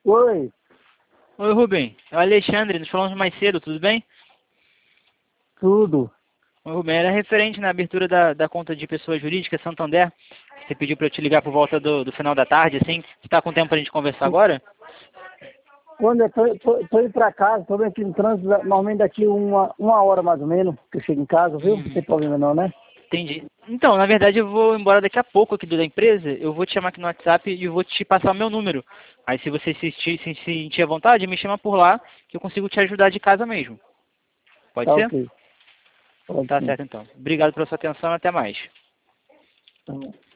Oi, Oi, Rubem. É o Alexandre, nos falamos mais cedo, tudo bem? tudo. Oi, Rubem, era referente na abertura da conta de pessoa jurídica Santander. Você pediu para eu te ligar por volta do final da tarde, assim. Você está com tempo para a gente conversar agora? Quando eu tô indo pra casa, tô vendo aqui no trânsito, normalmente daqui uma hora mais ou menos, que eu chego em casa, viu? Não tem problema não, né? Entendi. Então, na verdade, eu vou embora daqui a pouco aqui da empresa. Eu vou te chamar aqui no WhatsApp e eu vou te passar o meu número. Aí, se você se sentir à vontade, me chama por lá, que eu consigo te ajudar de casa mesmo. Pode Tá ser? ok, pode Tá sim. certo, então. Obrigado pela sua atenção e até mais. Tá bom.